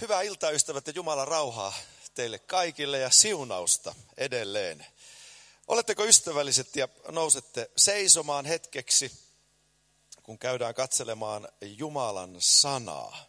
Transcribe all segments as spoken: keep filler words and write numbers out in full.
Hyvää iltaystävät ja Jumalan rauhaa teille kaikille ja siunausta edelleen. Oletteko ystävälliset ja nousette seisomaan hetkeksi, kun käydään katselemaan Jumalan sanaa.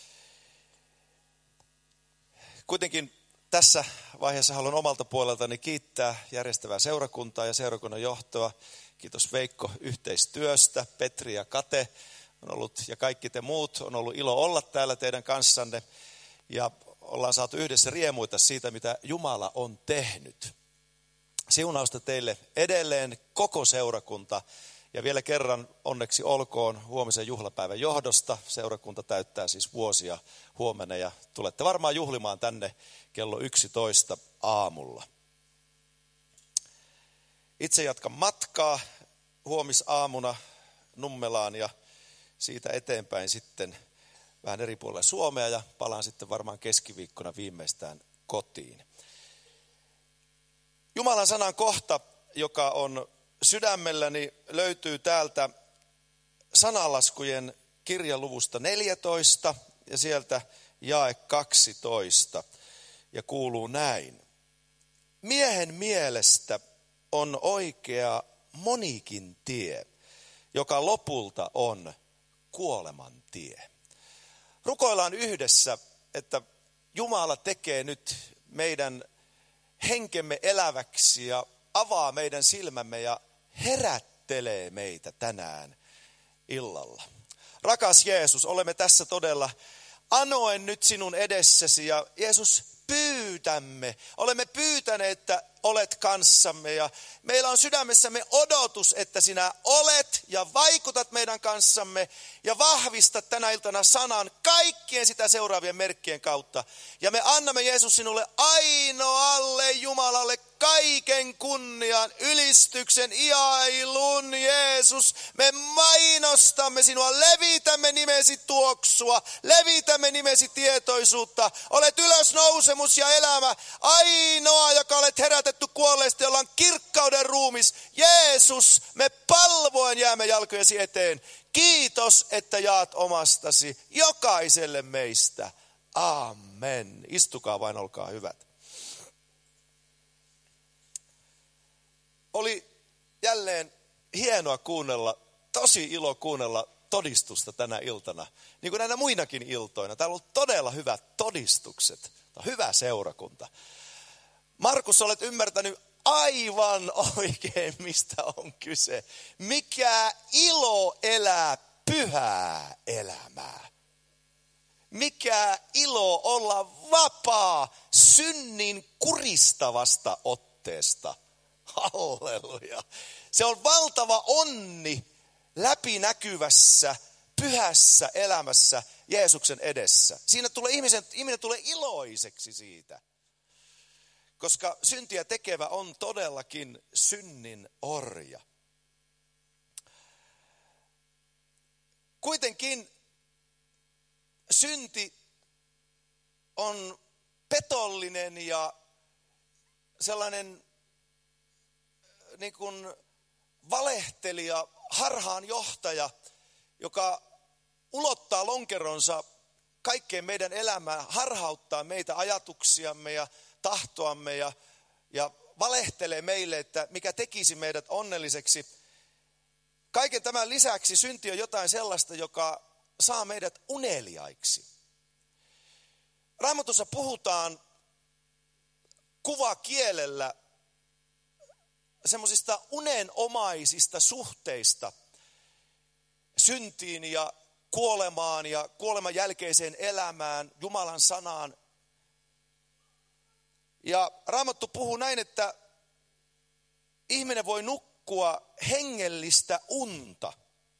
Kuitenkin tässä vaiheessa haluan omalta puoleltani kiittää järjestävää seurakuntaa ja seurakunnan johtoa. Kiitos Veikko yhteistyöstä, Petri ja Kate on ollut, ja kaikki te muut. On ollut ilo olla täällä teidän kanssanne ja ollaan saatu yhdessä riemuita siitä, mitä Jumala on tehnyt. Siunausta teille edelleen koko seurakunta ja vielä kerran onneksi olkoon huomisen juhlapäivän johdosta. Seurakunta täyttää siis vuosia huomenna ja tulette varmaan juhlimaan tänne kello yksitoista aamulla. Itse jatkan matkaa huomisaamuna Nummelaan ja siitä eteenpäin sitten vähän eri puolilla Suomea ja palaan sitten varmaan keskiviikkona viimeistään kotiin. Jumalan sanan kohta, joka on sydämelläni, löytyy täältä sananlaskujen kirjaluvusta neljätoista ja sieltä jae kaksitoista ja kuuluu näin. Miehen mielestä on oikea monikin tie, joka lopulta on kuoleman tie. Rukoillaan yhdessä, että Jumala tekee nyt meidän henkemme eläväksi ja avaa meidän silmämme ja herättelee meitä tänään illalla. Rakas Jeesus, olemme tässä todella anoen nyt sinun edessäsi ja Jeesus pyytämme. Olemme pyytäneet, että olet kanssamme ja meillä on sydämessämme odotus, että sinä olet ja vaikutat meidän kanssamme ja vahvistat tänä iltana sanan kaikkien sitä seuraavien merkkien kautta. Ja me annamme Jeesus sinulle ainoalle Jumalalle kaiken kunnian, ylistyksen, ihailun, Jeesus. Me mainostamme sinua, levitämme nimesi tuoksua, levitämme nimesi tietoisuutta. Olet ylösnousemus ja elämä, ainoa, joka olet herätetty kuolleista, jolla on kirkkauden ruumis. Jeesus, me palvoen jäämme jalkojesi eteen. Kiitos, että jaat omastasi jokaiselle meistä. Amen. Istukaa vain, olkaa hyvät. Oli jälleen hienoa kuunnella, tosi ilo kuunnella todistusta tänä iltana. Niin kuin näinä muinakin iltoina. Täällä on ollut todella hyvät todistukset. Tämä on hyvä seurakunta. Markus, olet ymmärtänyt aivan oikein, mistä on kyse. Mikä ilo elää pyhää elämää. Mikä ilo olla vapaa synnin kuristavasta otteesta. Halleluja. Se on valtava onni läpinäkyvässä, pyhässä elämässä Jeesuksen edessä. Siinä tulee ihmisen, ihminen tulee iloiseksi siitä. Koska syntiä tekevä on todellakin synnin orja. Kuitenkin synti on petollinen ja sellainen niin kuin valehtelija, harhaanjohtaja, joka ulottaa lonkeronsa kaikkeen meidän elämään, harhauttaa meitä ajatuksiamme ja tahtoamme ja, ja valehtelee meille, että mikä tekisi meidät onnelliseksi. Kaiken tämän lisäksi synti on jotain sellaista, joka saa meidät uneliaiksi. Raamatussa puhutaan kuvakielellä semmoisista unenomaisista suhteista syntiin ja kuolemaan ja kuoleman jälkeiseen elämään, Jumalan sanaan. Ja Raamattu puhuu näin, että ihminen voi nukkua hengellistä unta.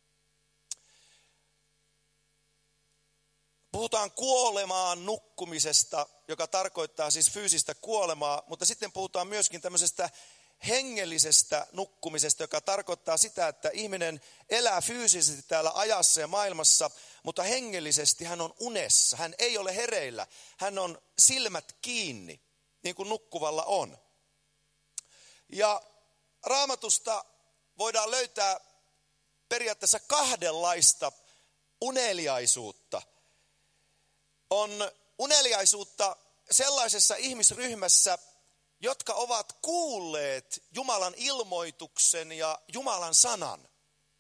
Puhutaan kuolemaan nukkumisesta, joka tarkoittaa siis fyysistä kuolemaa, mutta sitten puhutaan myöskin tämmöisestä hengellisestä nukkumisesta, joka tarkoittaa sitä, että ihminen elää fyysisesti täällä ajassa ja maailmassa, mutta hengellisesti hän on unessa. Hän ei ole hereillä. Hän on silmät kiinni, niin kuin nukkuvalla on. Ja Raamatusta voidaan löytää periaatteessa kahdenlaista uneliaisuutta. On uneliaisuutta sellaisessa ihmisryhmässä, jotka ovat kuulleet Jumalan ilmoituksen ja Jumalan sanan.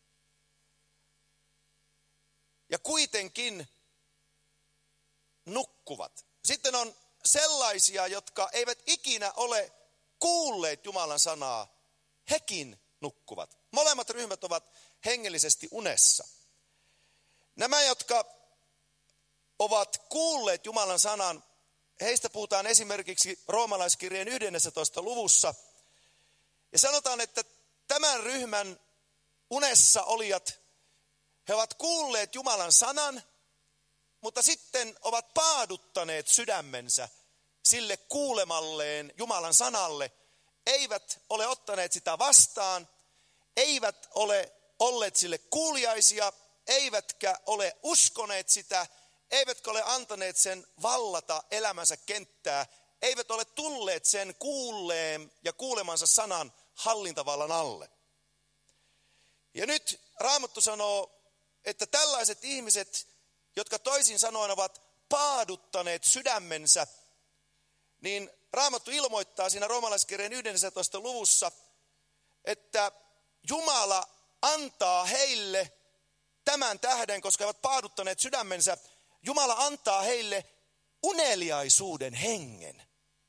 Ja kuitenkin nukkuvat. Sitten on sellaisia, jotka eivät ikinä ole kuulleet Jumalan sanaa, hekin nukkuvat. Molemmat ryhmät ovat hengellisesti unessa. Nämä, jotka ovat kuulleet Jumalan sanan, heistä puhutaan esimerkiksi roomalaiskirjeen yhdennentoista luvussa. Ja sanotaan, että tämän ryhmän unessa olijat, he ovat kuulleet Jumalan sanan, mutta sitten ovat paaduttaneet sydämensä sille kuulemalleen Jumalan sanalle. Eivät ole ottaneet sitä vastaan, eivät ole olleet sille kuuliaisia, eivätkä ole uskoneet sitä, eivätkä ole antaneet sen vallata elämänsä kenttää, eivät ole tulleet sen kuulleen ja kuulemansa sanan hallintavallan alle. Ja nyt Raamattu sanoo, että tällaiset ihmiset, jotka toisin sanoen ovat paaduttaneet sydämensä, niin Raamattu ilmoittaa siinä roomalaiskirjeen yhdennentoista luvussa, että Jumala antaa heille tämän tähden, koska he ovat paaduttaneet sydämensä, Jumala antaa heille uneliaisuuden hengen.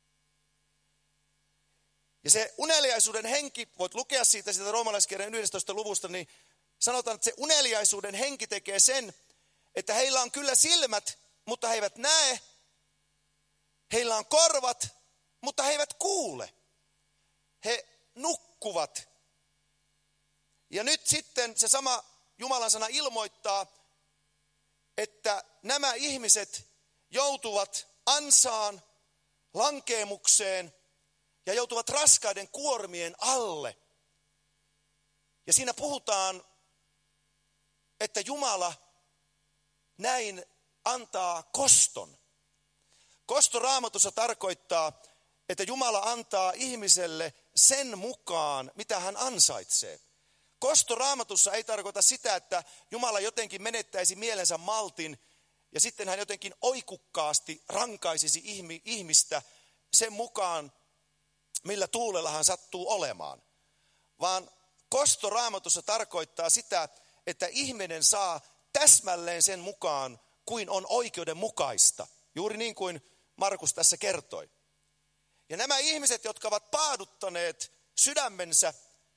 Ja se uneliaisuuden henki, voit lukea siitä, siitä roomalaiskirjeen yhdestoista luvusta, niin sanotaan, että se uneliaisuuden henki tekee sen, että heillä on kyllä silmät, mutta he eivät näe. Heillä on korvat, mutta he eivät kuule. He nukkuvat. Ja nyt sitten se sama Jumalan sana ilmoittaa, että nämä ihmiset joutuvat ansaan, lankeemukseen ja joutuvat raskaiden kuormien alle. Ja siinä puhutaan, että Jumala näin antaa koston. Kosto Raamatussa tarkoittaa, että Jumala antaa ihmiselle sen mukaan, mitä hän ansaitsee. Kosto Raamatussa ei tarkoita sitä, että Jumala jotenkin menettäisi mielensä maltin ja sitten hän jotenkin oikukkaasti rankaisisi ihmistä sen mukaan, millä tuulella hän sattuu olemaan. Vaan kosto Raamatussa tarkoittaa sitä, että ihminen saa täsmälleen sen mukaan, kuin on oikeudenmukaista. Juuri niin kuin Markus tässä kertoi. Ja nämä ihmiset, jotka ovat paaduttaneet sydämensä,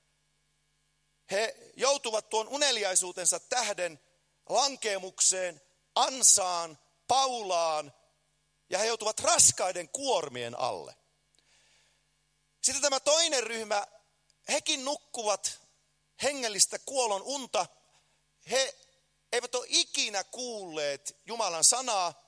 he joutuvat tuon uneliaisuutensa tähden lankeemukseen, ansaan, paulaan ja he joutuvat raskaiden kuormien alle. Sitten tämä toinen ryhmä, hekin nukkuvat hengellistä kuolon unta. He eivät ole ikinä kuulleet Jumalan sanaa.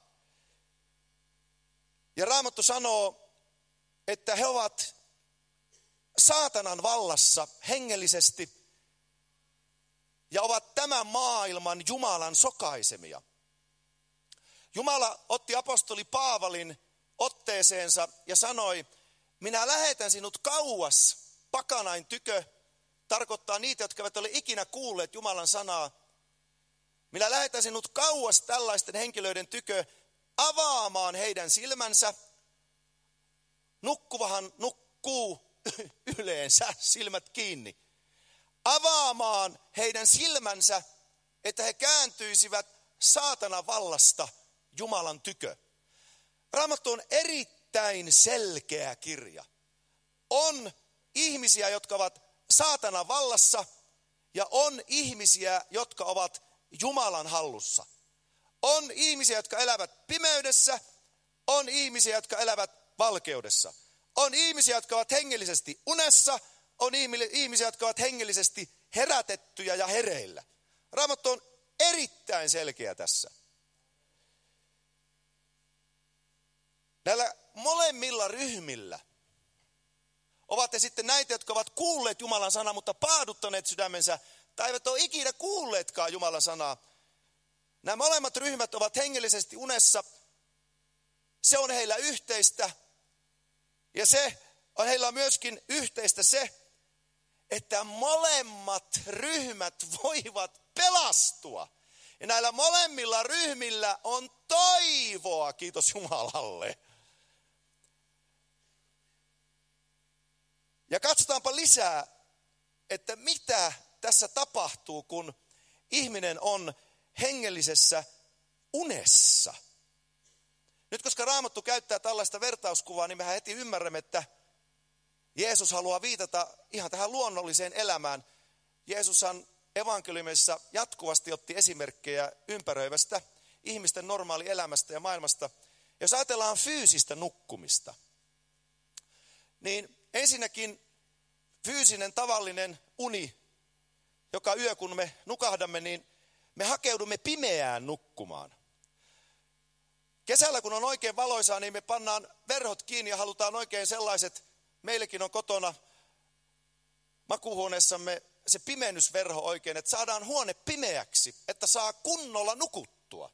Ja Raamattu sanoo, että he ovat saatanan vallassa hengellisesti ja ovat tämän maailman Jumalan sokaisemia. Jumala otti apostoli Paavalin otteeseensa ja sanoi, minä lähetän sinut kauas pakanain tykö, tarkoittaa niitä, jotka eivät ole ikinä kuulleet Jumalan sanaa. Minä lähetän sinut kauas tällaisten henkilöiden tykö avaamaan heidän silmänsä. Nukkuvahan nukkuu yleensä silmät kiinni. Avaamaan heidän silmänsä, että he kääntyisivät saatanan vallasta Jumalan tykö. Raamattu on erittäin selkeä kirja. On ihmisiä, jotka ovat saatanan vallassa ja on ihmisiä, jotka ovat Jumalan hallussa. On ihmisiä, jotka elävät pimeydessä, on ihmisiä, jotka elävät valkeudessa. On ihmisiä, jotka ovat hengellisesti unessa, on ihmisiä, jotka ovat hengellisesti herätettyjä ja hereillä. Raamattu on erittäin selkeä tässä. Näillä molemmilla ryhmillä ovat he sitten näitä, jotka ovat kuulleet Jumalan sanaa, mutta paaduttaneet sydämensä, tai eivät ole ikinä kuulleetkaan Jumalan sanaa. Nämä molemmat ryhmät ovat hengellisesti unessa. Se on heillä yhteistä. Ja se on heillä myöskin yhteistä se, että molemmat ryhmät voivat pelastua. Ja näillä molemmilla ryhmillä on toivoa, kiitos Jumalalle. Ja katsotaanpa lisää, että mitä tässä tapahtuu, kun ihminen on hengellisessä unessa. Nyt koska Raamattu käyttää tällaista vertauskuvaa, niin mehän heti ymmärrämme, että Jeesus haluaa viitata ihan tähän luonnolliseen elämään. Jeesushan evankeliumissa jatkuvasti otti esimerkkejä ympäröivästä ihmisten normaalielämästä ja maailmasta. Jos ajatellaan fyysistä nukkumista, niin ensinnäkin fyysinen tavallinen uni, joka yö kun me nukahdamme, niin me hakeudumme pimeään nukkumaan. Kesällä kun on oikein valoisaa, niin me pannaan verhot kiinni ja halutaan oikein sellaiset, meillekin on kotona makuuhuoneessamme se pimennysverho oikein, että saadaan huone pimeäksi, että saa kunnolla nukuttua.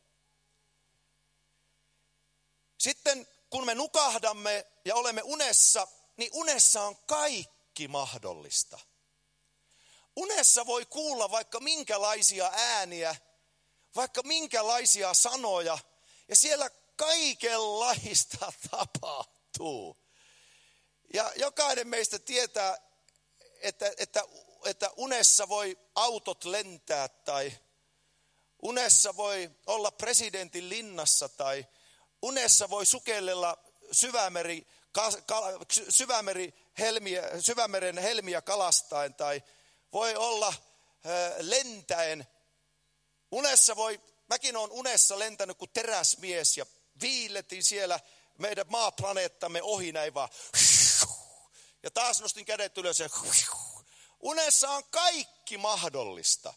Sitten kun me nukahdamme ja olemme unessa, niin unessa on kaikki mahdollista. Unessa voi kuulla vaikka minkälaisia ääniä, vaikka minkälaisia sanoja, ja siellä kaikenlaista tapahtuu. Ja jokainen meistä tietää, että, että, että unessa voi autot lentää, tai unessa voi olla presidentin linnassa, tai unessa voi sukellella syvämeri, syvämeri helmiä, syvämeren helmiä kalastaen, tai voi olla lentäen. Unessa voi, mäkin olen unessa lentänyt kuin teräsmies ja viilletin siellä meidän maaplaneettamme ohi näin vaan. Ja taas nostin kädet ylös ja unessa on kaikki mahdollista.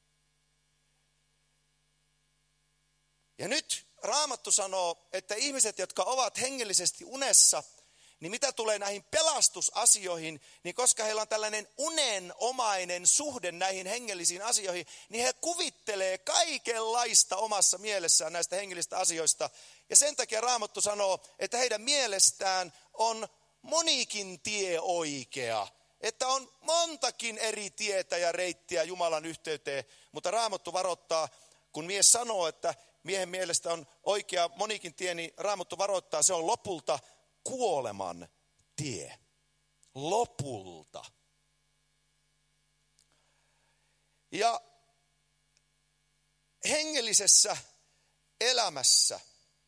Ja nyt Raamattu sanoo, että ihmiset, jotka ovat hengellisesti unessa, niin mitä tulee näihin pelastusasioihin, niin koska heillä on tällainen unenomainen suhde näihin hengellisiin asioihin, niin he kuvittelee kaikenlaista omassa mielessään näistä hengellisistä asioista. Ja sen takia Raamattu sanoo, että heidän mielestään on monikin tie oikea. Että on montakin eri tietä ja reittiä Jumalan yhteyteen, mutta Raamattu varoittaa, kun mies sanoo, että miehen mielestä on oikea monikin tie, niin Raamattu varoittaa, se on lopulta kuoleman tie. Lopulta. Ja hengellisessä elämässä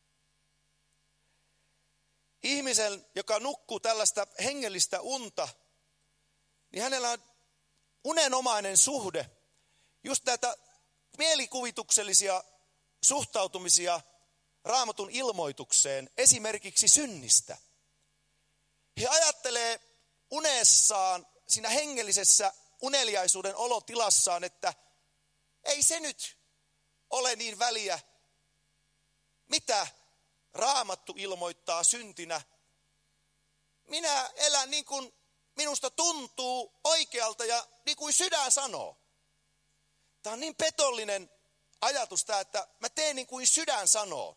ihmisen, joka nukkuu tällaista hengellistä unta, niin hänellä on unenomainen suhde. Just näitä mielikuvituksellisia suhtautumisia Raamatun ilmoitukseen, esimerkiksi synnistä. He ajattelee unessaan, siinä hengellisessä uneliaisuuden olotilassaan, että ei se nyt ole niin väliä, mitä Raamattu ilmoittaa syntinä. Minä elän niin kuin minusta tuntuu oikealta ja niin kuin sydän sanoo. Tämä on niin petollinen ajatus tämä, että mä teen niin kuin sydän sanoo.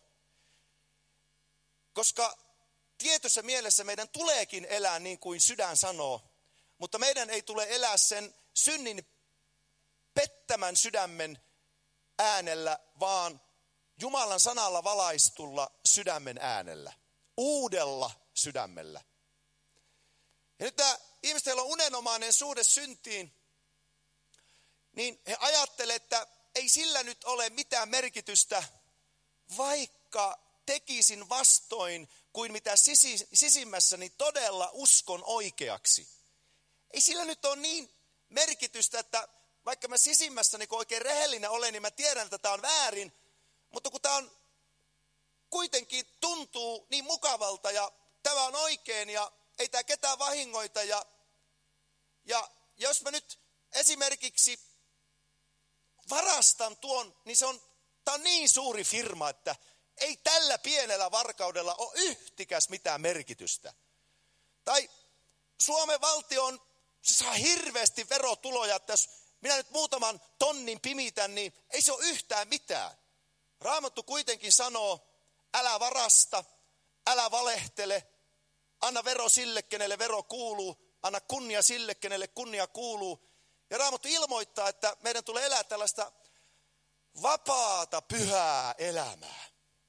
Koska tietyssä mielessä meidän tuleekin elää niin kuin sydän sanoo, mutta meidän ei tule elää sen synnin pettämän sydämen äänellä, vaan Jumalan sanalla valaistulla sydämen äänellä, uudella sydämellä. Ja nyt tämä ihmiset, joilla on unenomainen suhde syntiin, niin he ajattelevat, että ei sillä nyt ole mitään merkitystä, vaikka tekisin vastoin kuin mitä sisimmässäni todella uskon oikeaksi. Ei sillä nyt ole niin merkitystä, että vaikka mä sisimmässäni kun oikein rehellinen olen, niin mä tiedän, että tämä on väärin. Mutta kun tämä on kuitenkin tuntuu niin mukavalta ja tämä on oikein ja ei tämä ketään vahingoita. Ja, ja jos mä nyt esimerkiksi varastan tuon, niin se on, tämä on niin suuri firma, että ei tällä pienellä varkaudella ole yhtikäs mitään merkitystä. Tai Suomen valtio on, se saa hirveästi verotuloja, että jos minä nyt muutaman tonnin pimitän, niin ei se ole yhtään mitään. Raamattu kuitenkin sanoo, älä varasta, älä valehtele, anna vero sille, kenelle vero kuuluu, anna kunnia sille, kenelle kunnia kuuluu. Ja Raamattu ilmoittaa, että meidän tulee elää tällaista vapaata, pyhää elämää.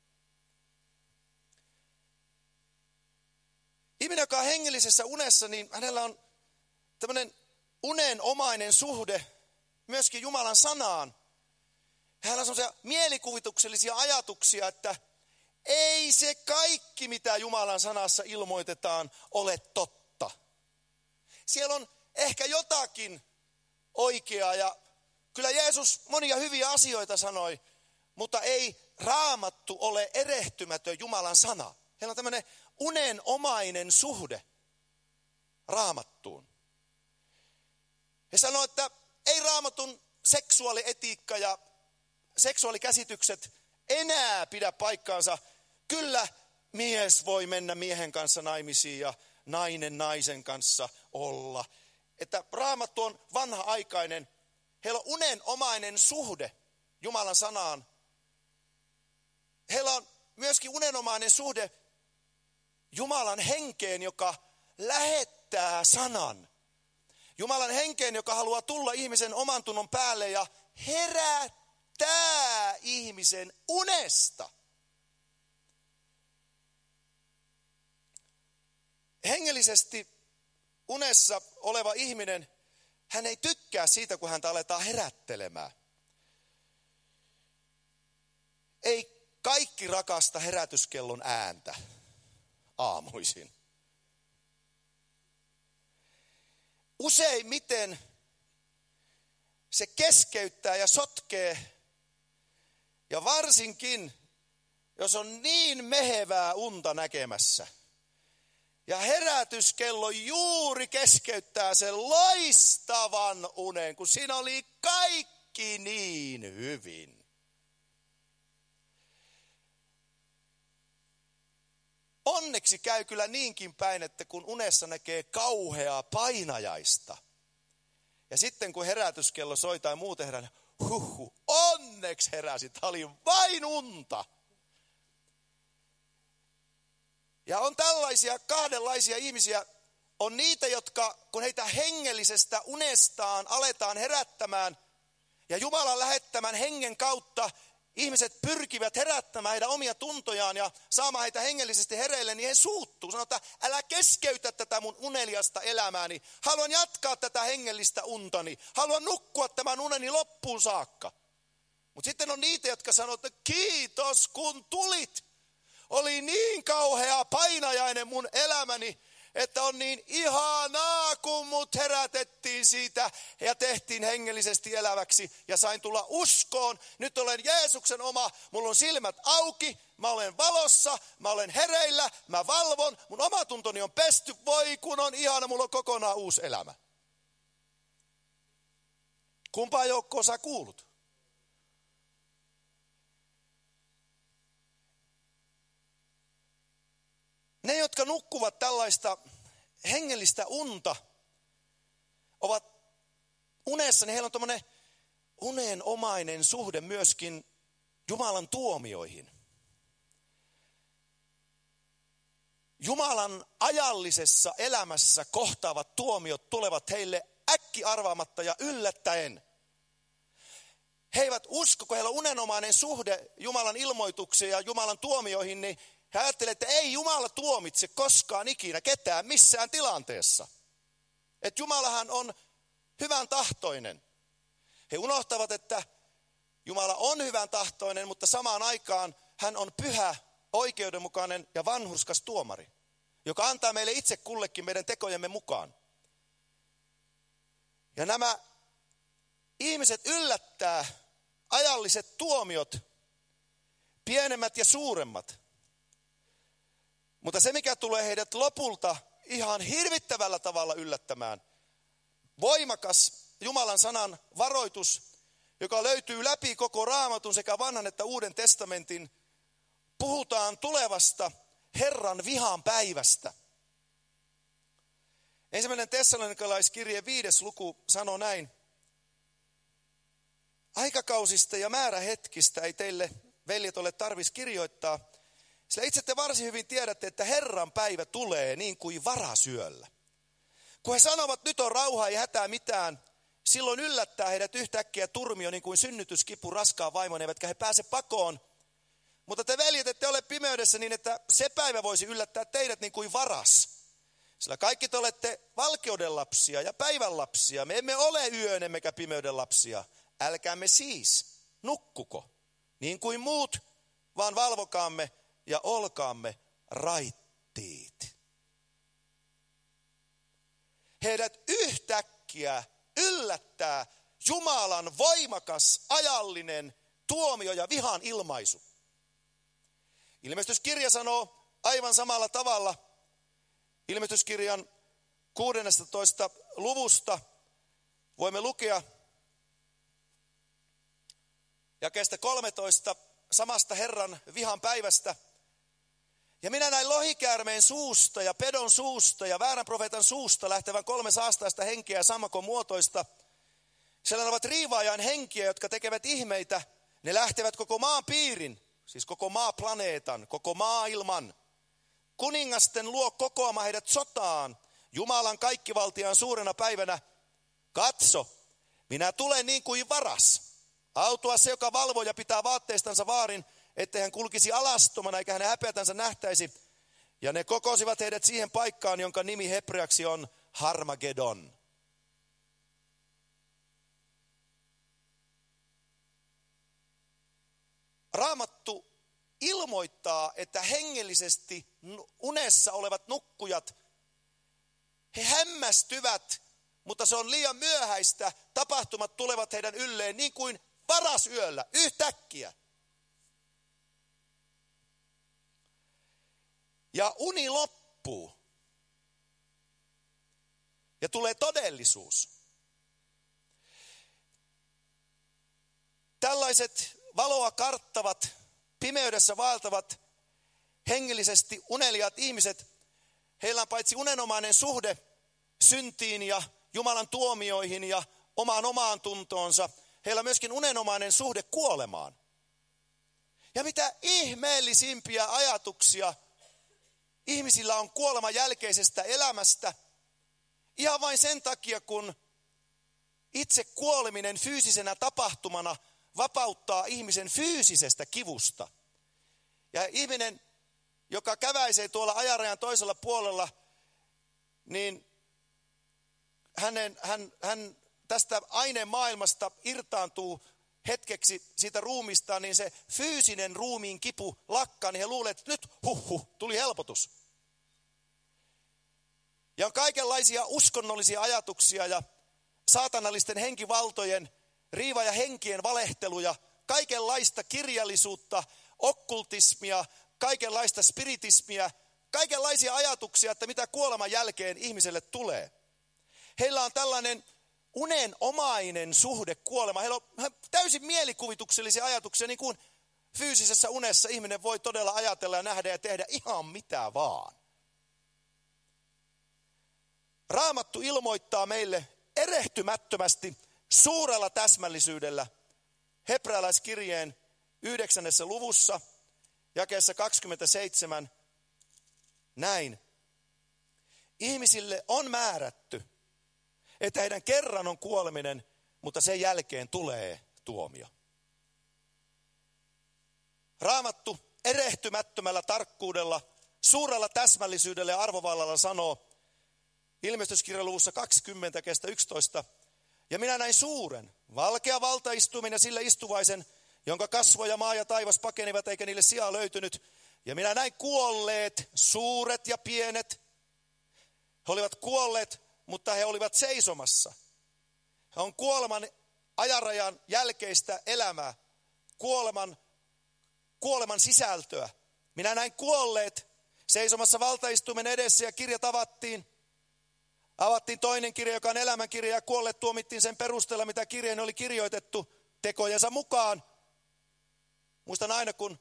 Ihminen, joka on hengellisessä unessa, niin hänellä on tämmöinen unenomainen suhde myöskin Jumalan sanaan. Hänellä on sellaisia mielikuvituksellisia ajatuksia, että ei se kaikki, mitä Jumalan sanassa ilmoitetaan, ole totta. Siellä on ehkä jotakin oikeaa ja kyllä Jeesus monia hyviä asioita sanoi, mutta ei Raamattu ole erehtymätön Jumalan sana. Heillä on tämmöinen unenomainen suhde Raamattuun. He sanoo, että ei Raamatun seksuaalietiikka ja seksuaalikäsitykset enää pidä paikkaansa. Kyllä mies voi mennä miehen kanssa naimisiin ja nainen naisen kanssa olla. Että Raamattu on vanha-aikainen. Heillä on unenomainen suhde Jumalan sanaan. Heillä on myöskin unenomainen suhde Jumalan henkeen, joka lähettää sanan. Jumalan henkeen, joka haluaa tulla ihmisen oman tunnon päälle ja herättää ihmisen unesta. Hengellisesti unessa oleva ihminen, hän ei tykkää siitä, kun häntä aletaan herättelemään. Ei kaikki rakasta herätyskellon ääntä aamuisin. Useimmiten se keskeyttää ja sotkee, ja varsinkin, jos on niin mehevää unta näkemässä. Ja herätyskello juuri keskeyttää sen loistavan unen, kun siinä oli kaikki niin hyvin. Onneksi käy kyllä niinkin päin, että kun unessa näkee kauheaa painajaista, ja sitten kun herätyskello soi tai muuten herää, huhhuh, onneksi heräsi, tämä oli vain unta. Ja on tällaisia kahdenlaisia ihmisiä, on niitä, jotka kun heitä hengellisestä unestaan aletaan herättämään, ja Jumalan lähettämän hengen kautta ihmiset pyrkivät herättämään heidän omia tuntojaan ja saamaan heitä hengellisesti hereille, niin he suuttuu. Sanoo, että älä keskeytä tätä mun uneliasta elämääni. Haluan jatkaa tätä hengellistä untani. Haluan nukkua tämän uneni loppuun saakka. Mutta sitten on niitä, jotka sanoo, että kiitos kun tulit. Oli niin kauhea painajainen mun elämäni, että on niin ihanaa, kun mut herätettiin siitä ja tehtiin hengellisesti eläväksi ja sain tulla uskoon. Nyt olen Jeesuksen oma, mulla on silmät auki, mä olen valossa, mä olen hereillä, mä valvon, mun omatuntoni on pesty, voi kun on ihana, mulla on kokonaan uusi elämä. Kumpaa joukkoa sä kuulut? Ne, jotka nukkuvat tällaista hengellistä unta, ovat unessa, niin heillä on tämmöinen unenomainen suhde myöskin Jumalan tuomioihin. Jumalan ajallisessa elämässä kohtaavat tuomiot tulevat heille äkki arvaamatta ja yllättäen. He eivät usko, kun heillä on unenomainen suhde Jumalan ilmoituksiin ja Jumalan tuomioihin, niin he ajattelevat, että ei Jumala tuomitse koskaan ikinä ketään missään tilanteessa. Että Jumalahan on hyvän tahtoinen. He unohtavat, että Jumala on hyvän tahtoinen, mutta samaan aikaan hän on pyhä, oikeudenmukainen ja vanhurskas tuomari, joka antaa meille itse kullekin meidän tekojemme mukaan. Ja nämä ihmiset yllättää ajalliset tuomiot, pienemmät ja suuremmat. Mutta se, mikä tulee heidät lopulta ihan hirvittävällä tavalla yllättämään, voimakas Jumalan sanan varoitus, joka löytyy läpi koko Raamatun sekä vanhan että uuden testamentin, puhutaan tulevasta Herran vihan päivästä. Ensimmäinen tessalonikalaiskirje viides luku sanoo näin. Aikakausista ja määrähetkistä ei teille, veljet, ole tarvis kirjoittaa, sillä itse te varsin hyvin tiedätte, että Herran päivä tulee niin kuin varasyöllä. Kun he sanovat, nyt on rauhaa ja hätää mitään, silloin yllättää heidät yhtäkkiä turmio niin kuin synnytyskipu raskaan vaimon, eivätkä he pääse pakoon. Mutta te veljet ette ole pimeydessä niin, että se päivä voisi yllättää teidät niin kuin varas. Sillä kaikki te olette valkeuden lapsia ja päivän lapsia. Me emme ole yön emmekä pimeyden lapsia. Älkäämme siis nukkuko niin kuin muut, vaan valvokaamme ja olkaamme raittiit. Heidät yhtäkkiä yllättää Jumalan voimakas ajallinen tuomio ja vihan ilmaisu. Ilmestyskirja sanoo aivan samalla tavalla. Ilmestyskirjan kuudennestatoista luvusta voimme lukea jakeesta kolmetoista samasta Herran vihan päivästä. Ja minä näin lohikäärmeen suusta ja pedon suusta ja väärän profeetan suusta lähtevän kolme saastaista henkeä ja sammakon muotoista. Siellä ovat riivaajan henkiä, jotka tekevät ihmeitä. Ne lähtevät koko maan piirin, siis koko maaplaneetan, koko maailman. Kuningasten luo kokoama heidät sotaan, Jumalan kaikkivaltiaan suurena päivänä. Katso, minä tulen niin kuin varas. Autua se, joka valvoo ja pitää vaatteistansa vaarin, ettei hän kulkisi alastomana eikä hänen häpeätänsä nähtäisi. Ja ne kokosivat heidät siihen paikkaan, jonka nimi hebreaksi on Harmagedon. Raamattu ilmoittaa, että hengellisesti unessa olevat nukkujat, he hämmästyvät, mutta se on liian myöhäistä. Tapahtumat tulevat heidän ylleen niin kuin varasyöllä, yhtäkkiä. Ja uni loppuu. Ja tulee todellisuus. Tällaiset valoa karttavat, pimeydessä vaeltavat, hengellisesti uneliaat ihmiset, heillä on paitsi unenomainen suhde syntiin ja Jumalan tuomioihin ja omaan omaan tuntoonsa, heillä on myöskin unenomainen suhde kuolemaan. Ja mitä ihmeellisimpiä ajatuksia ihmisillä on kuoleman jälkeisestä elämästä, ihan vain sen takia, kun itse kuoleminen fyysisenä tapahtumana vapauttaa ihmisen fyysisestä kivusta. Ja ihminen, joka käväisee tuolla ajarajan toisella puolella, niin hänen, hän, hän tästä aineen maailmasta irtaantuu hetkeksi siitä ruumista, niin se fyysinen ruumiin kipu lakkaa, niin he luulevat, että nyt huh huh, tuli helpotus. Ja on kaikenlaisia uskonnollisia ajatuksia ja saatanallisten henkivaltojen, riiva- ja henkien valehteluja, kaikenlaista kirjallisuutta, okkultismia, kaikenlaista spiritismia, kaikenlaisia ajatuksia, että mitä kuoleman jälkeen ihmiselle tulee. Heillä on tällainen unenomainen suhde kuolema. Heillä on täysin mielikuvituksellisia ajatuksia, niin kuin fyysisessä unessa ihminen voi todella ajatella ja nähdä ja tehdä ihan mitä vaan. Raamattu ilmoittaa meille erehtymättömästi, suurella täsmällisyydellä hebrealaiskirjeen yhdeksännessä luvussa, jakeessa kaksikymmentäseitsemän, näin. Ihmisille on määrätty, että heidän kerran on kuoleminen, mutta sen jälkeen tulee tuomio. Raamattu erehtymättömällä tarkkuudella, suurella täsmällisyydellä ja arvovallalla sanoo ilmestyskirjan luvussa kaksikymmentä, kestä yksitoista, ja minä näin suuren, valkea valtaistuimen ja sille istuvaisen, jonka kasvoja maa ja taivas pakenivat, eikä niille sijaa löytynyt. Ja minä näin kuolleet, suuret ja pienet. He olivat kuolleet, mutta he olivat seisomassa. He on kuoleman ajarajan jälkeistä elämää, kuoleman, kuoleman sisältöä. Minä näin kuolleet seisomassa valtaistuimen edessä ja kirjat avattiin. Avattiin toinen kirja, joka on elämänkirja, ja kuolleet tuomittiin sen perusteella, mitä kirjeen oli kirjoitettu tekojensa mukaan. Muistan aina, kun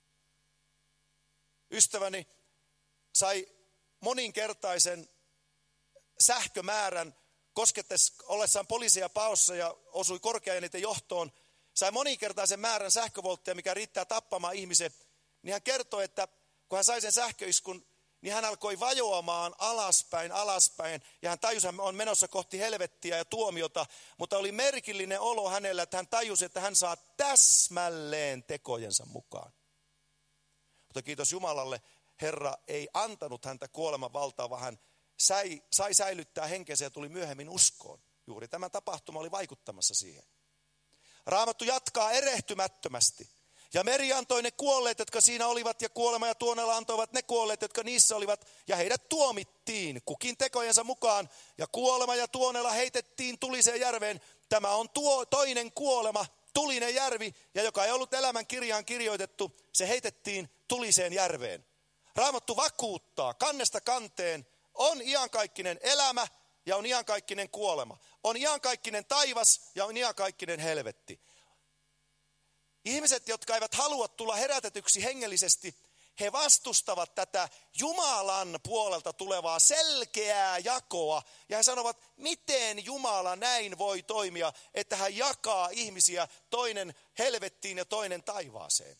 ystäväni sai moninkertaisen sähkömäärän koskettes ollessaan poliisia paossa ja osui korkeaeniten johtoon, sai moninkertaisen määrän sähkövoltteja, mikä riittää tappamaan ihmisen, niin hän kertoi, että kun hän sai sen sähköiskun niin hän alkoi vajoamaan alaspäin, alaspäin. Ja hän tajusi, että on menossa kohti helvettiä ja tuomiota. Mutta oli merkillinen olo hänellä, että hän tajusi, että hän saa täsmälleen tekojensa mukaan. Mutta kiitos Jumalalle, Herra ei antanut häntä kuoleman valtaa, vaan hän sai, sai säilyttää henkensä ja tuli myöhemmin uskoon. Juuri tämä tapahtuma oli vaikuttamassa siihen. Raamattu jatkaa erehtymättömästi. Ja meri antoi ne kuolleet, jotka siinä olivat, ja kuolema ja tuonela antoivat ne kuolleet, jotka niissä olivat, ja heidät tuomittiin kukin tekojensa mukaan, ja kuolema ja tuonela heitettiin tuliseen järveen. Tämä on tuo toinen kuolema, tulinen järvi, ja joka ei ollut elämän kirjaan kirjoitettu, se heitettiin tuliseen järveen. Raamattu vakuuttaa kannesta kanteen, on iankaikkinen elämä ja on iankaikkinen kuolema. On iankaikkinen taivas ja on iankaikkinen helvetti. Ihmiset, jotka eivät halua tulla herätetyksi hengellisesti, he vastustavat tätä Jumalan puolelta tulevaa selkeää jakoa. Ja he sanovat, miten Jumala näin voi toimia, että hän jakaa ihmisiä toinen helvettiin ja toinen taivaaseen.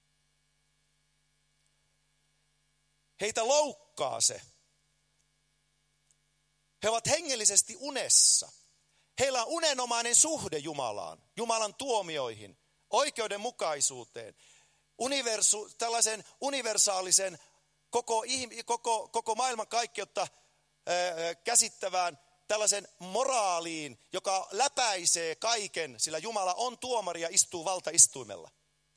Heitä loukkaa se. He ovat hengellisesti unessa. Heillä on unenomainen suhde Jumalaan, Jumalan tuomioihin, oikeudenmukaisuuteen, universu, tällaisen universaalisen koko, koko, koko maailman kaikkeutta ää, käsittävään tällaisen moraaliin, joka läpäisee kaiken, sillä Jumala on tuomari ja istuu valtaistuimella.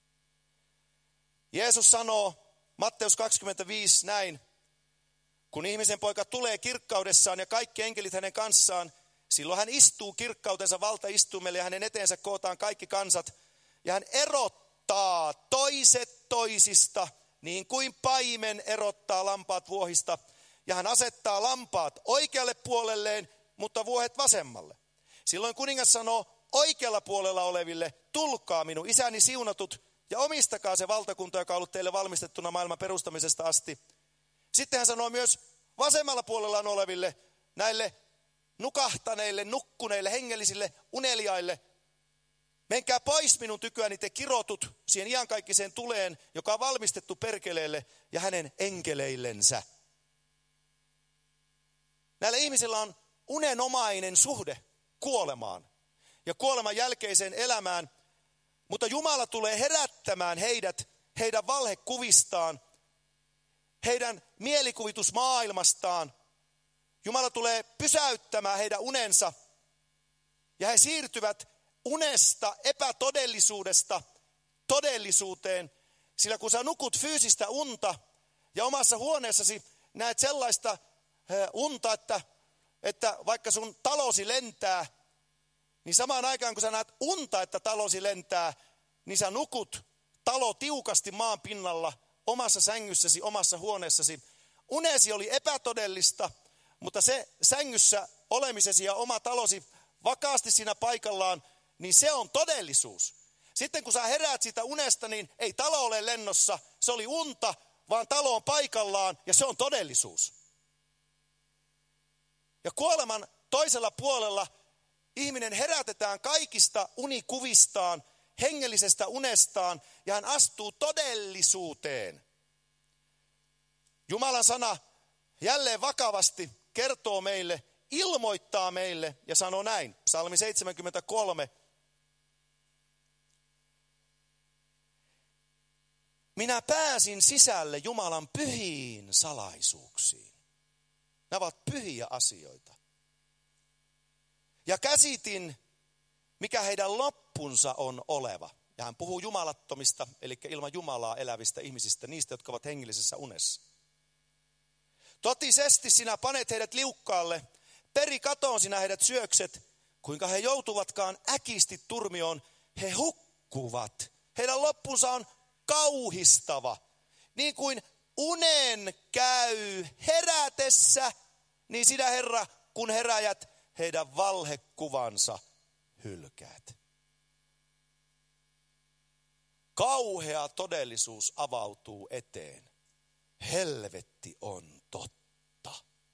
Jeesus sanoo Matteus kaksikymmentäviisi näin, kun ihmisen poika tulee kirkkaudessaan ja kaikki enkelit hänen kanssaan, silloin hän istuu kirkkautensa valtaistuimelle ja hänen eteensä kootaan kaikki kansat. Ja hän erottaa toiset toisista, niin kuin paimen erottaa lampaat vuohista. Ja hän asettaa lampaat oikealle puolelleen, mutta vuohet vasemmalle. Silloin kuningas sanoo oikealla puolella oleville, tulkaa minun isäni siunatut ja omistakaa se valtakunta, joka on ollut teille valmistettuna maailman perustamisesta asti. Sitten hän sanoo myös vasemmalla puolella oleville, näille nukahtaneille, nukkuneille, hengellisille, uneliaille, menkää pois minun tyköäni te kirotut siihen iankaikkiseen tuleen, joka on valmistettu perkeleelle ja hänen enkeleillensä. Näillä ihmisillä on unenomainen suhde kuolemaan ja kuoleman jälkeiseen elämään, mutta Jumala tulee herättämään heidät heidän valhekuvistaan, heidän mielikuvitusmaailmastaan. Jumala tulee pysäyttämään heidän unensa ja he siirtyvät unesta, epätodellisuudesta todellisuuteen. Sillä kun sä nukut fyysistä unta ja omassa huoneessasi näet sellaista unta, että, että vaikka sun talosi lentää, niin samaan aikaan kun sä näet unta, että talosi lentää, niin sä nukut talo tiukasti maan pinnalla omassa sängyssäsi, omassa huoneessasi. Unesi oli epätodellista, mutta se sängyssä olemisesi ja oma talosi vakaasti siinä paikallaan, niin se on todellisuus. Sitten kun sä heräät siitä unesta, niin ei talo ole lennossa, se oli unta, vaan talo on paikallaan ja se on todellisuus. Ja kuoleman toisella puolella ihminen herätetään kaikista unikuvistaan, hengellisestä unestaan ja hän astuu todellisuuteen. Jumalan sana jälleen vakavasti kertoo meille, ilmoittaa meille ja sanoo näin. Psalmi seitsemänkymmentäkolme. Minä pääsin sisälle Jumalan pyhiin salaisuuksiin. Nämä ovat pyhiä asioita. Ja käsitin, mikä heidän loppunsa on oleva. Ja hän puhuu jumalattomista, eli ilman Jumalaa elävistä ihmisistä, niistä, jotka ovat hengellisessä unessa. Totisesti sinä panet heidät liukkaalle, peri katoon sinä heidät syökset, kuinka he joutuvatkaan äkisti turmioon, he hukkuvat. Heidän loppunsa on kauhistava. Niin kuin unen käy herätessä, niin sinä Herra, kun heräjät, heidän valhekuvansa hylkäät. Kauhea todellisuus avautuu eteen. Helvetti on totta.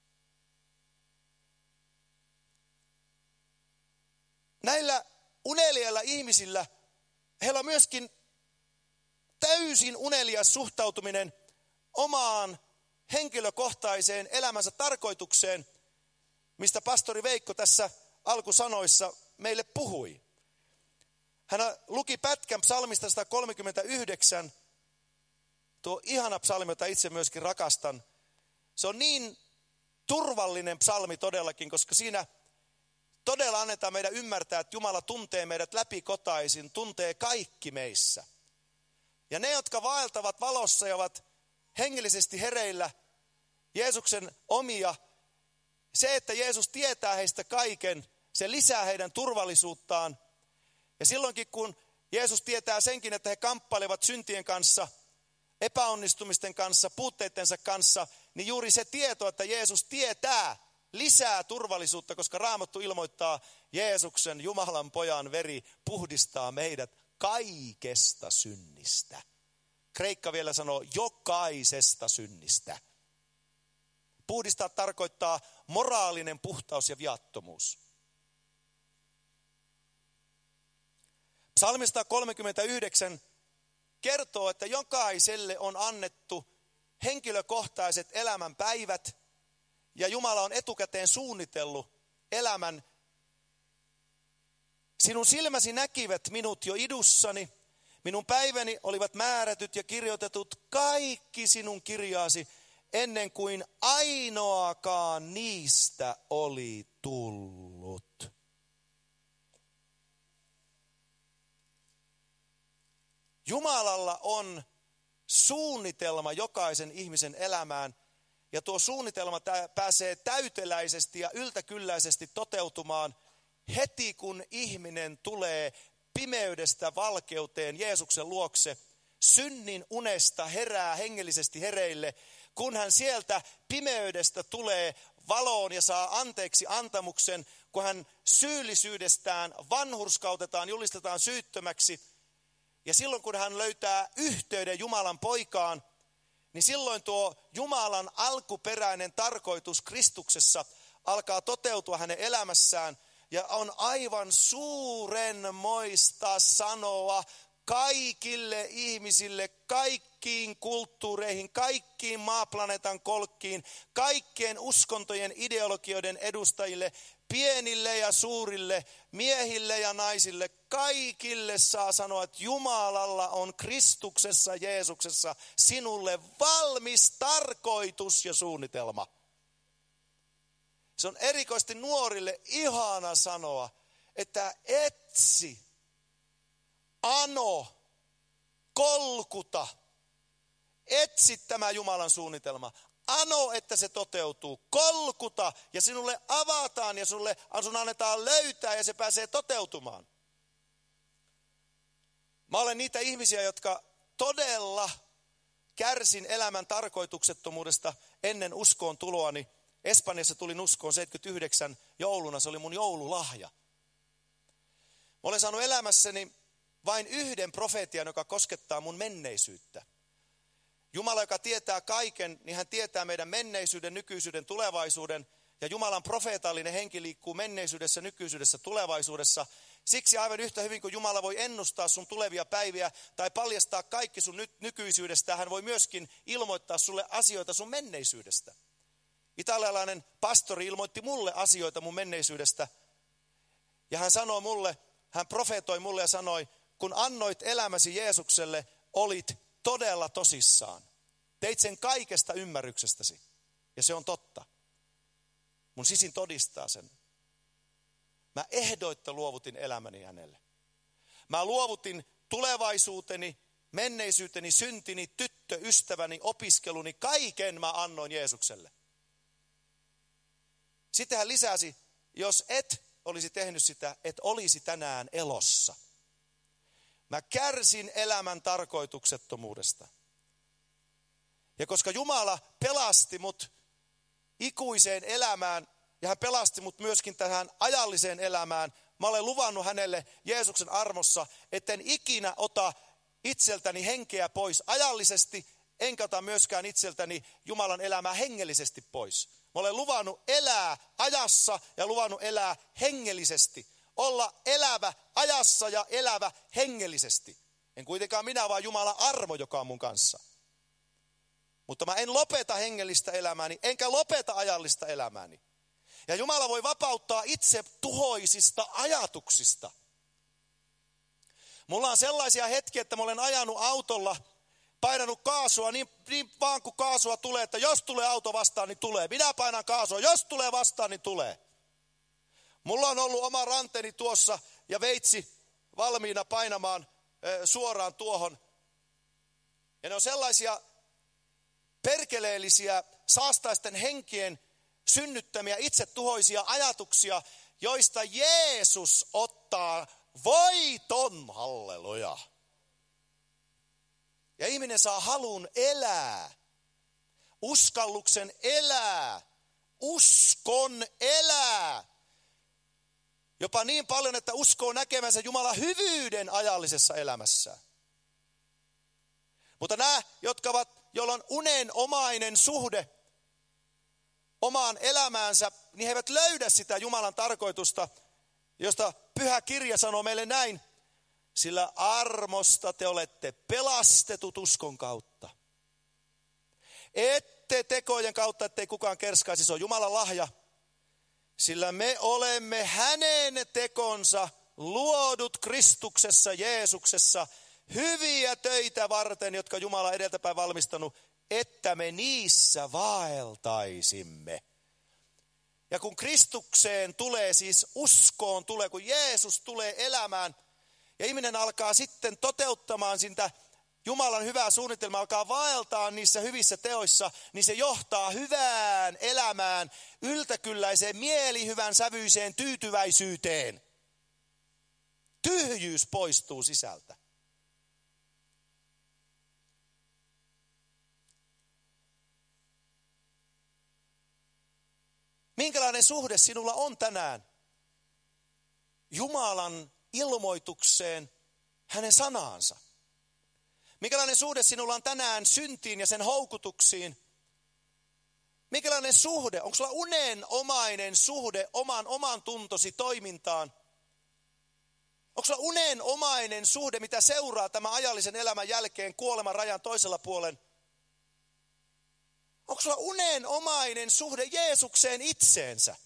Näillä uneliailla ihmisillä, heillä on myöskin täysin unelias suhtautuminen omaan henkilökohtaiseen elämänsä tarkoitukseen, mistä pastori Veikko tässä alkusanoissa meille puhui. Hän luki pätkän psalmista sata kolmekymmentäyhdeksän, tuo ihana psalmi, jota itse myöskin rakastan. Se on niin turvallinen psalmi todellakin, koska siinä todella annetaan meidän ymmärtää, että Jumala tuntee meidät läpikotaisin, tuntee kaikki meissä. Ja ne, jotka vaeltavat valossa ja ovat hengellisesti hereillä, Jeesuksen omia, se, että Jeesus tietää heistä kaiken, se lisää heidän turvallisuuttaan. Ja silloinkin, kun Jeesus tietää senkin, että he kamppailevat syntien kanssa, epäonnistumisten kanssa, puutteittensa kanssa, niin juuri se tieto, että Jeesus tietää, lisää turvallisuutta, koska Raamattu ilmoittaa, Jeesuksen, Jumalan pojan veri, puhdistaa meidät kaikesta synnistä. Kreikka vielä sanoo jokaisesta synnistä. Puhdistaa tarkoittaa moraalinen puhtaus ja viattomuus. Psalmi sata kolmekymmentäyhdeksän kertoo, että jokaiselle on annettu henkilökohtaiset elämän päivät ja Jumala on etukäteen suunnitellut elämän. Sinun silmäsi näkivät minut jo idussani, minun päiväni olivat määrätyt ja kirjoitetut kaikki sinun kirjaasi, ennen kuin ainoakaan niistä oli tullut. Jumalalla on suunnitelma jokaisen ihmisen elämään, ja tuo suunnitelma pääsee täyteläisesti ja yltäkylläisesti toteutumaan heti, kun ihminen tulee pimeydestä valkeuteen Jeesuksen luokse, synnin unesta herää hengellisesti hereille, kun hän sieltä pimeydestä tulee valoon ja saa anteeksi antamuksen, kun hän syyllisyydestään vanhurskautetaan, julistetaan syyttömäksi. Ja silloin kun hän löytää yhteyden Jumalan poikaan, niin silloin tuo Jumalan alkuperäinen tarkoitus Kristuksessa alkaa toteutua hänen elämässään. Ja on aivan suurenmoista sanoa kaikille ihmisille, kaikkiin kulttuureihin, kaikkiin maaplaneetan kolkkiin, kaikkien uskontojen ideologioiden edustajille, pienille ja suurille, miehille ja naisille, kaikille saa sanoa, että Jumalalla on Kristuksessa, Jeesuksessa sinulle valmis tarkoitus ja suunnitelma. Se on erikoisesti nuorille ihana sanoa, että etsi, ano, kolkuta, etsi tämä Jumalan suunnitelma. Ano, että se toteutuu, kolkuta ja sinulle avataan ja sinulle sun annetaan löytää ja se pääsee toteutumaan. Mä olen niitä ihmisiä, jotka todella kärsin elämän tarkoituksettomuudesta ennen uskoon tuloani. Espanjassa tulin uskoon seitsemänkymmentäyhdeksän jouluna, se oli mun joululahja. Mä olen saanut elämässäni vain yhden profeetian, joka koskettaa mun menneisyyttä. Jumala, joka tietää kaiken, niin hän tietää meidän menneisyyden, nykyisyyden, tulevaisuuden. Ja Jumalan profeetallinen henki liikkuu menneisyydessä, nykyisyydessä, tulevaisuudessa. Siksi aivan yhtä hyvin kuin Jumala voi ennustaa sun tulevia päiviä tai paljastaa kaikki sun ny- nykyisyydestä, hän voi myöskin ilmoittaa sulle asioita sun menneisyydestä. Italialainen pastori ilmoitti mulle asioita mun menneisyydestä. Ja hän sanoi mulle, hän profeetoi mulle ja sanoi, kun annoit elämäsi Jeesukselle, olit todella tosissaan. Teit sen kaikesta ymmärryksestäsi. Ja se on totta. Mun sisin todistaa sen. Mä ehdoitta luovutin elämäni hänelle. Mä luovutin tulevaisuuteni, menneisyyteni, syntini, tyttö, ystäväni, opiskeluni, kaiken mä annoin Jeesukselle. Sitten hän lisäsi, jos et olisi tehnyt sitä, et olisi tänään elossa. Mä kärsin elämän tarkoituksettomuudesta. Ja koska Jumala pelasti mut ikuiseen elämään ja hän pelasti mut myöskin tähän ajalliseen elämään, mä olen luvannut hänelle Jeesuksen armossa, etten ikinä ota itseltäni henkeä pois ajallisesti, enkä ota myöskään itseltäni Jumalan elämää hengellisesti pois. Mä olen luvannut elää ajassa ja luvannut elää hengellisesti. Olla elävä ajassa ja elävä hengellisesti. En kuitenkaan minä, vaan Jumalan armo, joka on mun kanssa. Mutta mä en lopeta hengellistä elämääni, enkä lopeta ajallista elämääni. Ja Jumala voi vapauttaa itse tuhoisista ajatuksista. Mulla on sellaisia hetkiä, että mä olen ajanut autolla, painanut kaasua niin, niin vaan kuin kaasua tulee, että jos tulee auto vastaan, niin tulee. Minä painan kaasua, jos tulee vastaan, niin tulee. Mulla on ollut oma ranteni tuossa ja veitsi valmiina painamaan e, suoraan tuohon. Ja ne on sellaisia perkeleellisiä saastaisten henkien synnyttämiä itsetuhoisia ajatuksia, joista Jeesus ottaa voiton, halleluja. Ja ihminen saa halun elää, uskalluksen elää, uskon elää. Jopa niin paljon, että uskoo näkemänsä Jumalan hyvyyden ajallisessa elämässä. Mutta nämä, jotka ovat, joilla on unenomainen suhde omaan elämäänsä, niin he eivät löydä sitä Jumalan tarkoitusta, josta Pyhä Kirja sanoo meille näin. Sillä armosta te olette pelastetut uskon kautta. Ette tekojen kautta, ettei kukaan kerskaisi, se on Jumalan lahja. Sillä me olemme hänen tekonsa luodut Kristuksessa, Jeesuksessa, hyviä töitä varten, jotka Jumala on edeltäpäin valmistanut, että me niissä vaeltaisimme. Ja kun Kristukseen tulee, siis uskoon tulee, kun Jeesus tulee elämään, ja ihminen alkaa sitten toteuttamaan sitä Jumalan hyvää suunnitelmaa, alkaa vaeltaa niissä hyvissä teoissa, niin se johtaa hyvään elämään, yltäkylläiseen, mielihyvän sävyiseen tyytyväisyyteen. Tyhjyys poistuu sisältä. Minkälainen suhde sinulla on tänään Jumalan ilmoitukseen, hänen sanaansa? Minkälainen suhde sinulla on tänään syntiin ja sen houkutuksiin? Minkälainen suhde? Onko sulla unenomainen suhde oman oman tuntosi toimintaan? Onko sulla unenomainen suhde, mitä seuraa tämän ajallisen elämän jälkeen kuoleman rajan toisella puolen? Onko sulla unenomainen suhde Jeesukseen itseensä?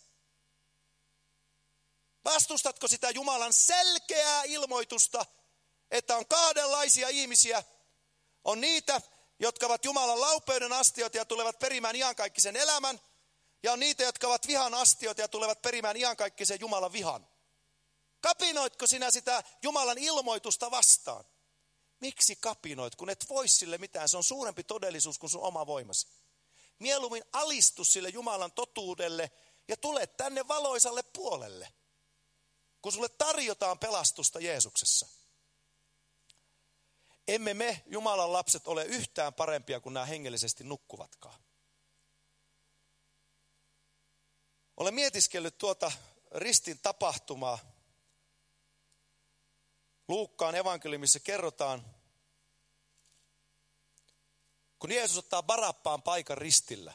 Vastustatko sitä Jumalan selkeää ilmoitusta, että on kahdenlaisia ihmisiä? On niitä, jotka ovat Jumalan laupeuden astioita ja tulevat perimään iankaikkisen elämän. Ja on niitä, jotka ovat vihan astioita ja tulevat perimään iankaikkisen Jumalan vihan. Kapinoitko sinä sitä Jumalan ilmoitusta vastaan? Miksi kapinoit, kun et voi sille mitään? Se on suurempi todellisuus kuin sun oma voimasi. Mieluummin alistu sille Jumalan totuudelle ja tule tänne valoisalle puolelle, kun sulle tarjotaan pelastusta Jeesuksessa. Emme me, Jumalan lapset, ole yhtään parempia kuin nämä hengellisesti nukkuvatkaan. Olen mietiskellyt tuota ristin tapahtumaa. Luukkaan evankeliumissa kerrotaan, kun Jeesus ottaa Barabbaan paikan ristillä.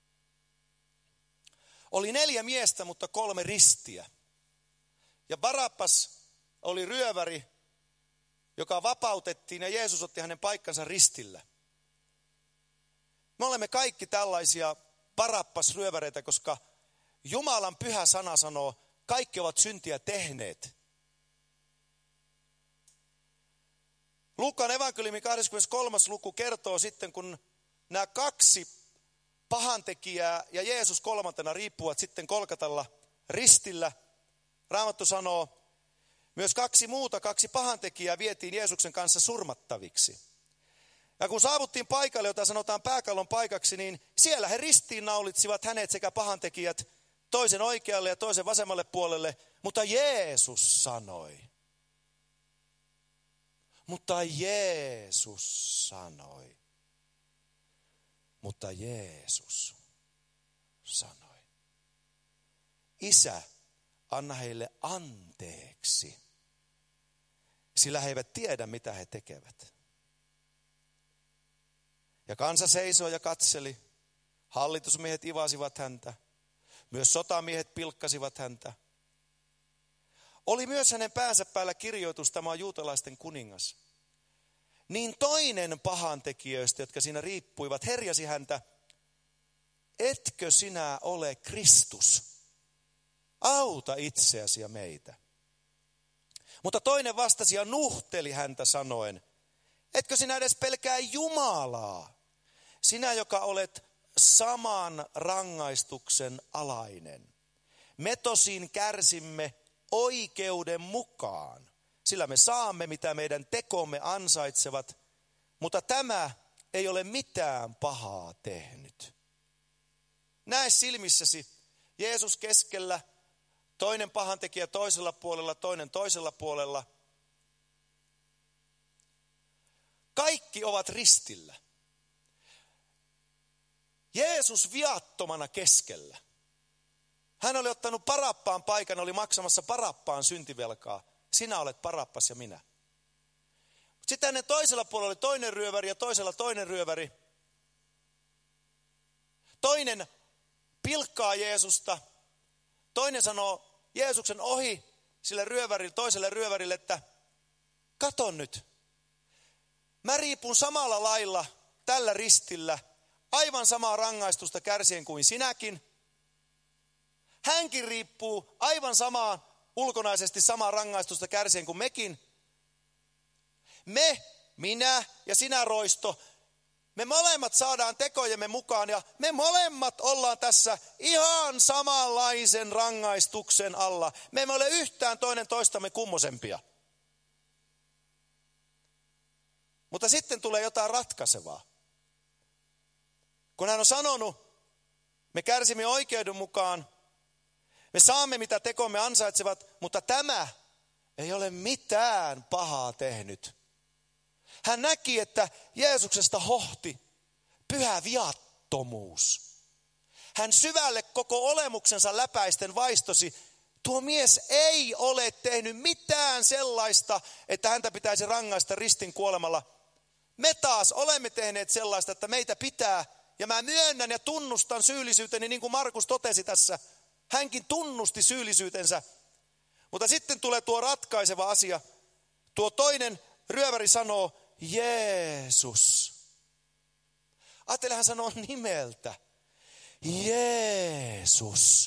Oli neljä miestä, mutta kolme ristiä. Ja Barabbas oli ryöväri, joka vapautettiin ja Jeesus otti hänen paikkansa ristillä. Me olemme kaikki tällaisia Barabbas-ryöväreitä, koska Jumalan pyhä sana sanoo, kaikki ovat syntiä tehneet. Luukkaan evankeliumin kaksikymmentäkolmas luku kertoo sitten, kun nämä kaksi pahantekijää ja Jeesus kolmantena riippuvat sitten Kolkatalla ristillä. Raamattu sanoo, myös kaksi muuta, kaksi pahantekijää vietiin Jeesuksen kanssa surmattaviksi. Ja kun saavuttiin paikalle, jota sanotaan pääkallon paikaksi, niin siellä he ristiinnaulitsivat hänet sekä pahantekijät toisen oikealle ja toisen vasemmalle puolelle. Mutta Jeesus sanoi. Mutta Jeesus sanoi. Mutta Jeesus sanoi. Isä, anna heille anteeksi, sillä he eivät tiedä, mitä he tekevät. Ja kansa seisoi ja katseli. Hallitusmiehet ivasivat häntä. Myös sotamiehet pilkkasivat häntä. Oli myös hänen päänsä päällä kirjoitus, tämä on juutalaisten kuningas. niin toinen pahantekijöistä, jotka siinä riippuivat, herjasi häntä, etkö sinä ole Kristus? Auta itseäsi ja meitä. Mutta toinen vastasi ja nuhteli häntä sanoen, etkö sinä edes pelkää Jumalaa? Sinä, joka olet saman rangaistuksen alainen. Me tosin kärsimme oikeuden mukaan, sillä me saamme, mitä meidän tekomme ansaitsevat, mutta tämä ei ole mitään pahaa tehnyt. Näe silmissäsi Jeesus keskellä, toinen pahantekijä toisella puolella, toinen toisella puolella. Kaikki ovat ristillä. Jeesus viattomana keskellä. Hän oli ottanut Parappaan paikan, oli maksamassa Parappaan syntivelkaa. Sinä olet Parappas ja minä. Sitten hänen toisella puolella oli toinen ryöväri ja toisella toinen ryöväri. Toinen pilkkaa Jeesusta. Toinen sanoo Jeesuksen ohi sille ryövärille, toiselle ryövärille, että kato nyt. Mä riipun samalla lailla tällä ristillä, aivan samaa rangaistusta kärsien kuin sinäkin. Hänkin riippuu aivan samaa, ulkonaisesti samaa rangaistusta kärsien kuin mekin. Me, minä ja sinä roisto, me molemmat saadaan tekojemme mukaan ja me molemmat ollaan tässä ihan samanlaisen rangaistuksen alla. Me emme ole yhtään toinen toistamme kummosempia. Mutta sitten tulee jotain ratkaisevaa. Kun hän on sanonut, me kärsimme oikeuden mukaan, me saamme mitä tekomme ansaitsevat, mutta tämä ei ole mitään pahaa tehnyt. Hän näki, että Jeesuksesta hohti pyhä viattomuus. Hän syvälle koko olemuksensa läpäisten vaistosi, tuo mies ei ole tehnyt mitään sellaista, että häntä pitäisi rangaista ristin kuolemalla. Me taas olemme tehneet sellaista, että meitä pitää, ja mä myönnän ja tunnustan syyllisyyteni, niin kuin Markus totesi tässä. Hänkin tunnusti syyllisyytensä. Mutta sitten tulee tuo ratkaiseva asia. Tuo toinen ryöväri sanoo, Jeesus. Ajattele, hän sanoo nimeltä. Jeesus.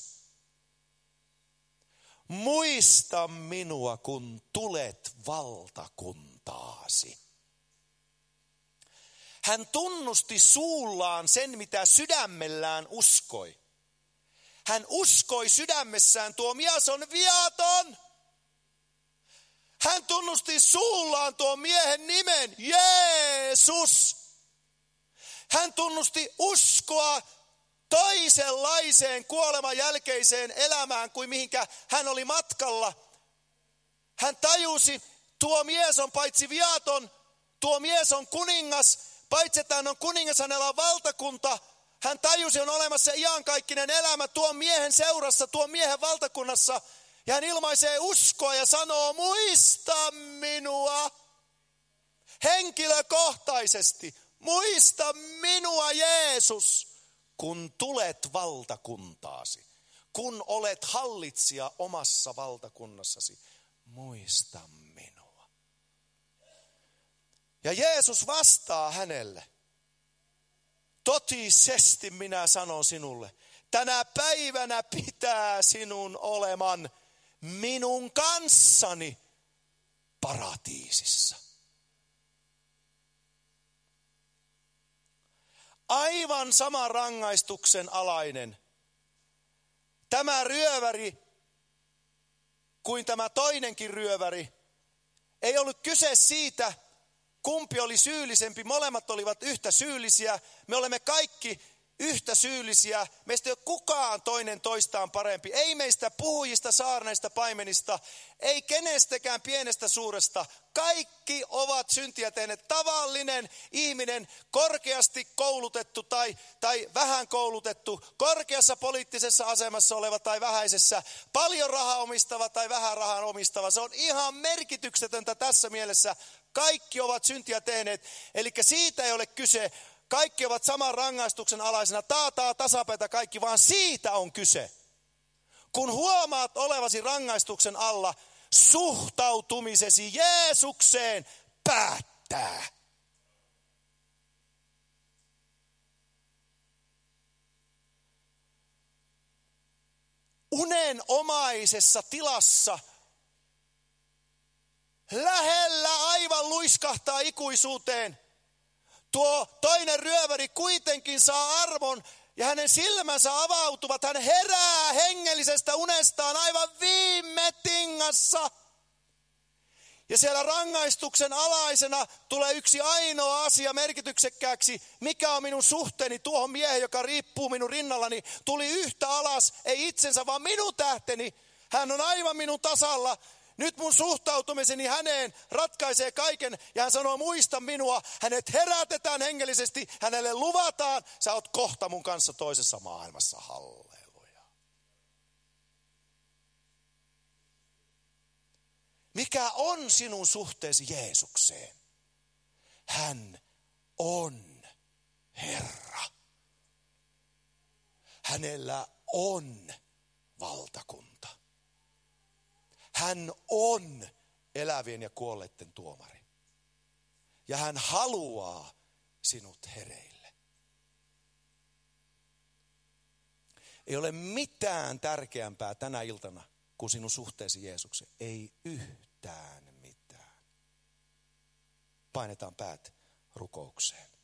Muista minua, kun tulet valtakuntaasi. Hän tunnusti suullaan sen, mitä sydämellään uskoi. Hän uskoi sydämessään, tuo mies on viaton. Hän tunnusti suullaan tuon miehen nimen, Jeesus. Hän tunnusti uskoa toisenlaiseen kuoleman jälkeiseen elämään kuin mihinkä hän oli matkalla. Hän tajusi, tuo mies on paitsi viaton, tuo mies on kuningas, paitsi että hän on kuningas, hänellä on valtakunta. Hän tajusi, on olemassa iankaikkinen elämä tuon miehen seurassa, tuon miehen valtakunnassa. Ja hän ilmaisee uskoa ja sanoo, muista minua henkilökohtaisesti. Muista minua, Jeesus, kun tulet valtakuntaasi. Kun olet hallitsija omassa valtakunnassasi. Muista minua. Ja Jeesus vastaa hänelle. Totisesti minä sanon sinulle, tänä päivänä pitää sinun oleman minun kanssani paratiisissa. Aivan sama rangaistuksen alainen. Tämä ryöväri kuin tämä toinenkin ryöväri. Ei ollut kyse siitä, kumpi oli syyllisempi. Molemmat olivat yhtä syyllisiä. Me olemme kaikki yhtä syyllisiä. Meistä ei ole kukaan toinen toistaan parempi. Ei meistä puhujista, saarneista, paimenista. Ei kenestäkään pienestä suuresta. Kaikki ovat syntiä tehneet. Tavallinen ihminen, korkeasti koulutettu tai, tai vähän koulutettu, korkeassa poliittisessa asemassa oleva tai vähäisessä, paljon rahaa omistava tai vähän rahaa omistava. Se on ihan merkityksetöntä tässä mielessä. Kaikki ovat syntiä tehneet. Eli siitä ei ole kyse. Kaikki ovat saman rangaistuksen alaisena. Taataa tasapäitä kaikki, vaan siitä on kyse. Kun huomaat olevasi rangaistuksen alla, suhtautumisesi Jeesukseen päättää. unenomaisessa tilassa, lähellä aivan luiskahtaa ikuisuuteen. Tuo toinen ryöväri kuitenkin saa armon ja hänen silmänsä avautuvat. Hän herää hengellisestä unestaan aivan viime tingassa. Ja siellä rangaistuksen alaisena tulee yksi ainoa asia merkityksekkääksi. Mikä on minun suhteeni tuohon miehen, joka riippuu minun rinnallani. Tuli yhtä alas, ei itsensä, vaan minun tähteni. Hän on aivan minun tasalla. Nyt mun suhtautumiseni häneen ratkaisee kaiken. Ja hän sanoo, muista minua. Hänet herätetään hengellisesti. Hänelle luvataan, sä oot kohta mun kanssa toisessa maailmassa. Halleluja. Mikä on sinun suhteesi Jeesukseen? Hän on Herra. Hänellä on valtakunta. Hän on elävien ja kuolleiden tuomari. Ja hän haluaa sinut hereille. Ei ole mitään tärkeämpää tänä iltana kuin sinun suhteesi Jeesukseen. Ei yhtään mitään. Painetaan päät rukoukseen.